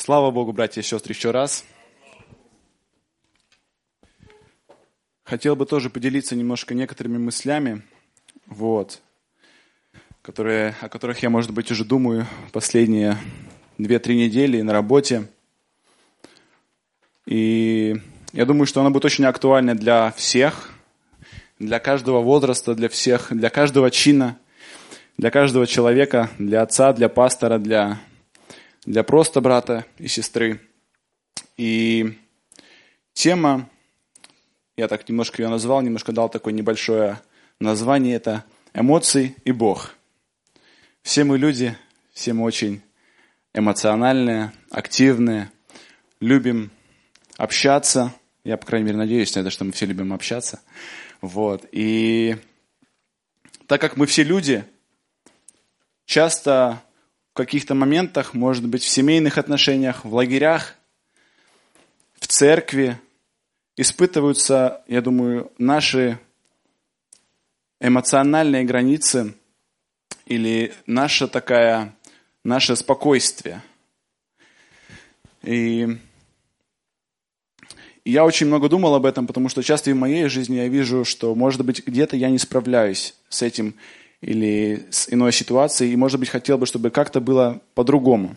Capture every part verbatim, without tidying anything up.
Слава Богу, братья и сестры, еще раз. Хотел бы тоже поделиться немножко некоторыми мыслями, вот, которые, о которых я, может быть, уже думаю последние две-три недели на работе. И я думаю, что она будет очень актуальна для всех, для каждого возраста, для всех, для каждого чина, для каждого человека, для отца, для пастора, для, для просто брата и сестры. И тема, я так немножко ее назвал, немножко дал такое небольшое название, это «Эмоции и Бог». Все мы люди, все мы очень эмоциональные, активные, любим общаться. Я, по крайней мере, надеюсь на это, что мы все любим общаться. Вот. И так как мы все люди, часто в каких-то моментах, может быть, в семейных отношениях, в лагерях, в церкви, испытываются, я думаю, наши эмоциональные границы или наше такая, наше спокойствие. И я очень много думал об этом, потому что часто и в моей жизни я вижу, что, может быть, где-то я не справляюсь с этим или с иной ситуацией, и, может быть, хотел бы, чтобы как-то было по-другому.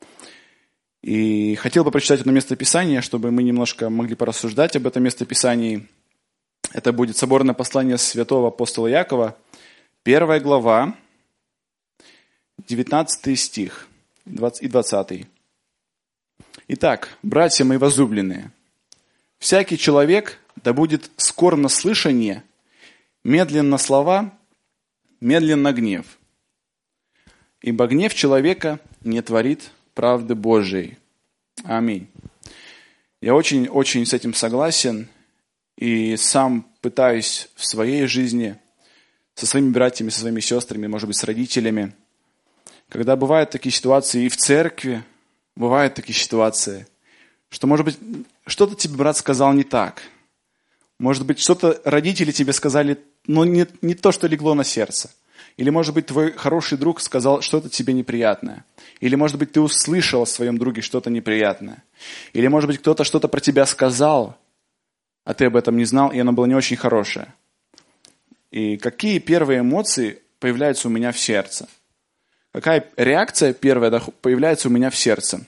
И хотел бы прочитать одно местописание, чтобы мы немножко могли порассуждать об этом местописании. Это будет соборное послание святого апостола Якова, первая глава, девятнадцатый стих и двадцатый. Итак, братья мои возлюбленные, всякий человек да будет скор на слышание, медлен на слова, медлен на гнев. Ибо гнев человека не творит правды Божией. Аминь. Я очень-очень с этим согласен и сам пытаюсь в своей жизни со своими братьями, со своими сестрами, может быть, с родителями, когда бывают такие ситуации и в церкви, бывают такие ситуации, что, может быть, что-то тебе брат сказал не так. Может быть, что-то родители тебе сказали, но не, не то, что легло на сердце. Или, может быть, твой хороший друг сказал что-то тебе неприятное. Или, может быть, ты услышал о своем друге что-то неприятное. Или, может быть, кто-то что-то про тебя сказал, а ты об этом не знал, и оно было не очень хорошее. И какие первые эмоции появляются у меня в сердце? Какая реакция первая появляется у меня в сердце?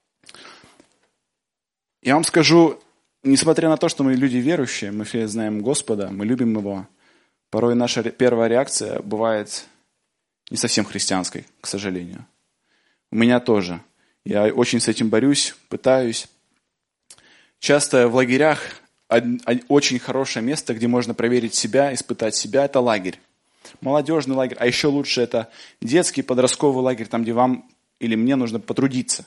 Я вам скажу, несмотря на то, что мы люди верующие, мы все знаем Господа, мы любим Его, порой наша первая реакция бывает не совсем христианской, к сожалению. У меня тоже. Я очень с этим борюсь, пытаюсь. Часто в лагерях очень хорошее место, где можно проверить себя, испытать себя, это лагерь. Молодежный лагерь, а еще лучше это детский, подростковый лагерь, там, где вам или мне нужно потрудиться.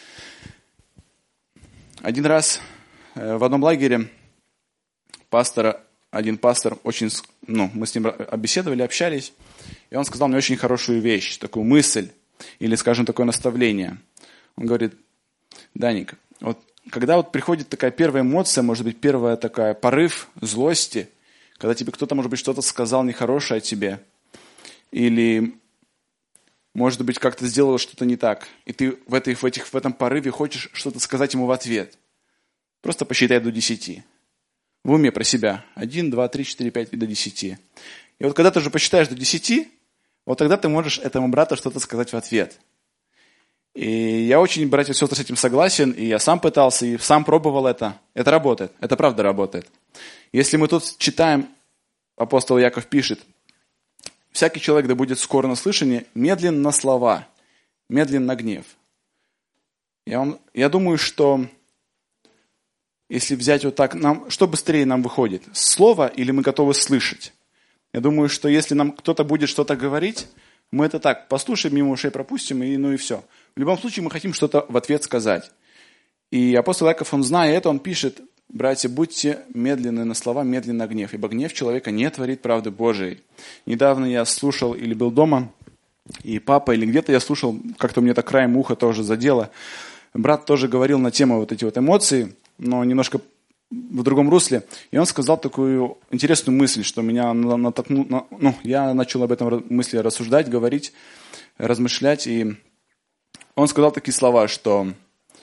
Один раз в одном лагере пастор, один пастор, очень, ну, мы с ним беседовали, общались, и он сказал мне очень хорошую вещь, такую мысль, или, скажем, такое наставление. Он говорит: Даник, вот когда вот приходит такая первая эмоция, может быть, первая такая порыв злости, когда тебе кто-то, может быть, что-то сказал нехорошее о тебе, или, может быть, как-то сделал что-то не так, и ты в, этой, в, этих, в этом порыве хочешь что-то сказать ему в ответ. Просто посчитай до десяти. В уме про себя. Один, два, три, четыре, пять и до десяти. И вот когда ты уже посчитаешь до десяти, вот тогда ты можешь этому брату что-то сказать в ответ. И я очень, братья и сестры, с этим согласен, и я сам пытался, и сам пробовал это. Это работает, это правда работает. Если мы тут читаем, апостол Яков пишет: «Всякий человек да будет скор на слышание, медлен на слова, медлен на гнев». Я, вам, я думаю, что если взять вот так, нам, что быстрее нам выходит? Слово или мы готовы слышать? Я думаю, что если нам кто-то будет что-то говорить, мы это так послушаем, мимо ушей пропустим, и ну и все. В любом случае мы хотим что-то в ответ сказать. И апостол Яков, он зная это, он пишет: «Братья, будьте медленны на слова, медленны на гнев, ибо гнев человека не творит правды Божией». Недавно я слушал или был дома, и папа, или где-то я слушал, как-то мне так краем уха тоже задело. Брат тоже говорил на тему вот эти вот эмоции, но немножко в другом русле. И он сказал такую интересную мысль, что меня натолкнуло, ну, я начал об этом мысли рассуждать, говорить, размышлять. И он сказал такие слова, что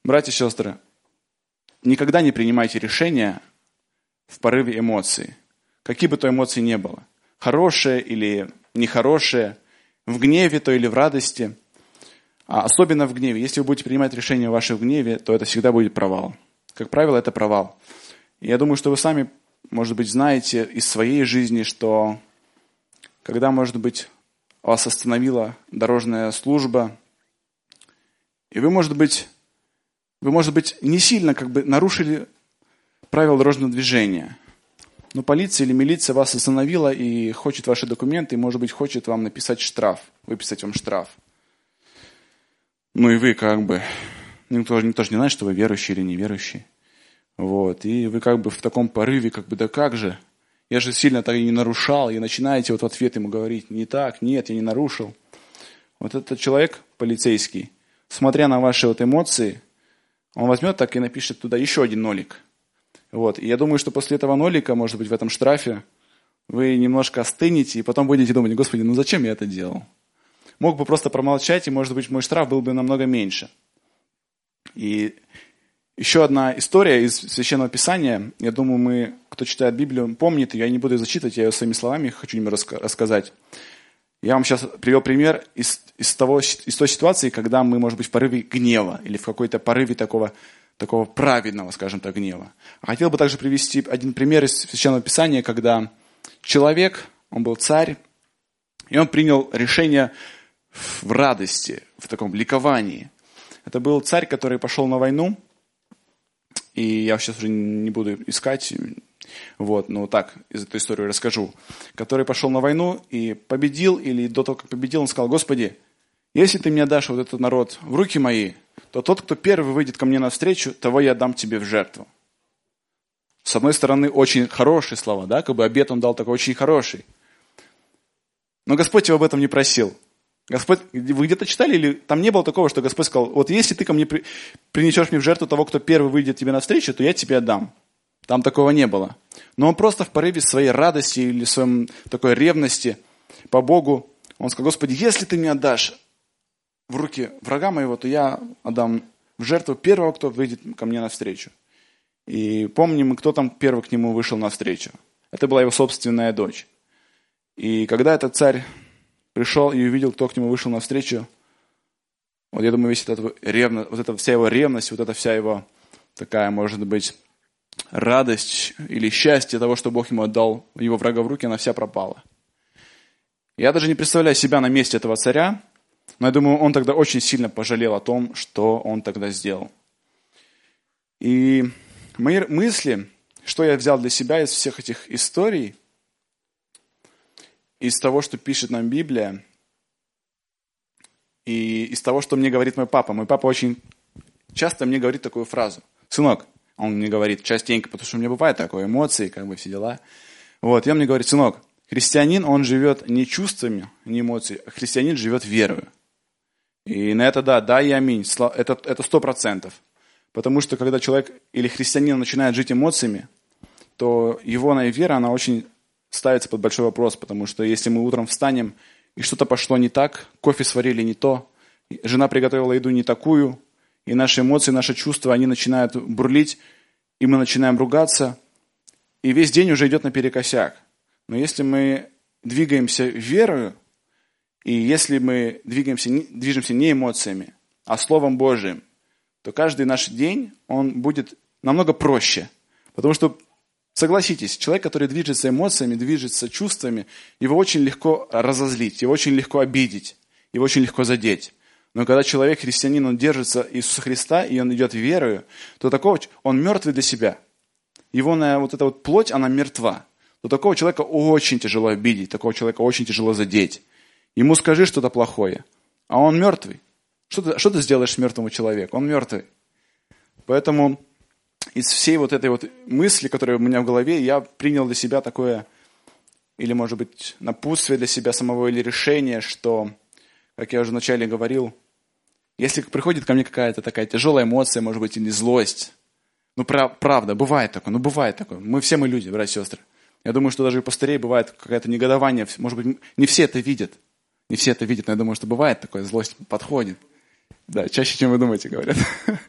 братья и сестры, никогда не принимайте решения в порыве эмоций. Какие бы то эмоции ни было. Хорошие или нехорошие, в гневе то или в радости. А особенно в гневе. Если вы будете принимать решения ваши в гневе, то это всегда будет провал. Как правило, это провал. И я думаю, что вы сами, может быть, знаете из своей жизни, что когда, может быть, вас остановила дорожная служба, и вы, может быть, вы, может быть, не сильно как бы нарушили правила дорожного движения, но полиция или милиция вас остановила и хочет ваши документы, и, может быть, хочет вам написать штраф, выписать вам штраф. Ну и вы как бы, никто, никто же не знает, что вы верующий или неверующий. Вот, и вы как бы в таком порыве, как бы, да как же, я же сильно так и не нарушал, и начинаете вот в ответ ему говорить, не так, нет, я не нарушил. Вот этот человек, полицейский, смотря на ваши вот эмоции, он возьмет так и напишет туда еще один нолик. Вот, и я думаю, что после этого нолика, может быть, в этом штрафе, вы немножко остынете, и потом будете думать, Господи, ну зачем я это делал? Мог бы просто промолчать, и, может быть, мой штраф был бы намного меньше. И еще одна история из Священного Писания. Я думаю, мы, кто читает Библию, помнит, я не буду ее зачитывать, я ее своими словами хочу им рассказать. Я вам сейчас привел пример из, из, того, из той ситуации, когда мы, может быть, в порыве гнева или в какой-то порыве такого, такого праведного, скажем так, гнева. А хотел бы также привести один пример из Священного Писания, когда человек, он был царь, и он принял решение в радости, в таком ликовании. Это был царь, который пошел на войну, и я сейчас уже не буду искать, вот, но так, из этой истории расскажу, который пошел на войну и победил, или до того, как победил, он сказал, Господи, если ты мне дашь вот этот народ в руки мои, то тот, кто первый выйдет ко мне навстречу, того я дам тебе в жертву. С одной стороны, очень хорошие слова, да, как бы обет он дал такой очень хороший. Но Господь его об этом не просил. Господь, вы где-то читали, или там не было такого, что Господь сказал, вот если ты ко мне при, принесешь мне в жертву того, кто первый выйдет тебе навстречу, то я тебе отдам. Там такого не было. Но он просто в порыве своей радости или своей такой ревности по Богу, он сказал, Господи, если ты мне отдашь в руки врага моего, то я отдам в жертву первого, кто выйдет ко мне навстречу. И помним, кто там первый к нему вышел навстречу. Это была его собственная дочь. И когда этот царь пришел и увидел, кто к нему вышел навстречу, вот я думаю, весь этот ревность, вот эта вся его ревность, вот эта вся его такая, может быть, радость или счастье того, что Бог ему отдал его врага в руки, она вся пропала. Я даже не представляю себя на месте этого царя, но я думаю, он тогда очень сильно пожалел о том, что он тогда сделал. И мои мысли, что я взял для себя из всех этих историй, из того, что пишет нам Библия, и из того, что мне говорит мой папа. Мой папа очень часто мне говорит такую фразу. Сынок, он мне говорит частенько, потому что у меня бывает такое, эмоции, как бы все дела. Вот, и он мне говорит, сынок, христианин, он живет не чувствами, не эмоциями, а христианин живет верою. И на это да, да и аминь. Это, это сто процентов. Потому что когда человек или христианин начинает жить эмоциями, то его вера, она очень ставится под большой вопрос, потому что если мы утром встанем, и что-то пошло не так, кофе сварили не то, жена приготовила еду не такую, и наши эмоции, наши чувства, они начинают бурлить, и мы начинаем ругаться, и весь день уже идет наперекосяк. Но если мы двигаемся верою, и если мы двигаемся, движемся не эмоциями, а Словом Божиим, то каждый наш день, он будет намного проще. Потому что, согласитесь, человек, который движется эмоциями, движется чувствами, его очень легко разозлить, его очень легко обидеть, его очень легко задеть. Но когда человек, христианин, он держится Иисуса Христа, и он идет верою, то такого, он мертвый для себя. Его вот эта вот плоть, она мертва. То такого человека очень тяжело обидеть, такого человека очень тяжело задеть. Ему скажи что-то плохое, а он мертвый. Что ты, что ты сделаешь мертвому человеку? Он мертвый. Поэтому из всей вот этой вот мысли, которая у меня в голове, я принял для себя такое, или, может быть, напутствие для себя самого, или решение, что, как я уже вначале говорил, если приходит ко мне какая-то такая тяжелая эмоция, может быть, или злость, ну, правда, бывает такое, ну, бывает такое. Мы все мы люди, братья и сестры. Я думаю, что даже у пастырей бывает какое-то негодование, может быть, не все это видят. Не все это видят, но я думаю, что бывает такое, злость подходит. Да, чаще, чем вы думаете, говорят.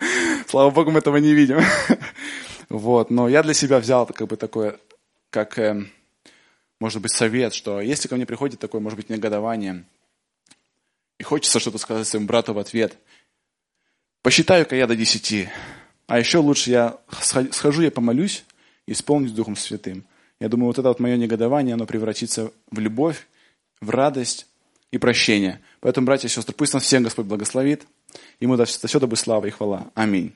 Слава Богу, мы этого не видим. Вот, но я для себя взял как бы такое, как, э, может быть, совет, что если ко мне приходит такое, может быть, негодование, и хочется что-то сказать своему брату в ответ, посчитаю-ка я до десяти, а еще лучше я схожу, я помолюсь и исполнюсь Духом Святым. Я думаю, вот это вот мое негодование, оно превратится в любовь, в радость и прощение. Поэтому, братья и сестры, пусть нас всех Господь благословит. Ему за все да будет слава и хвала. Аминь.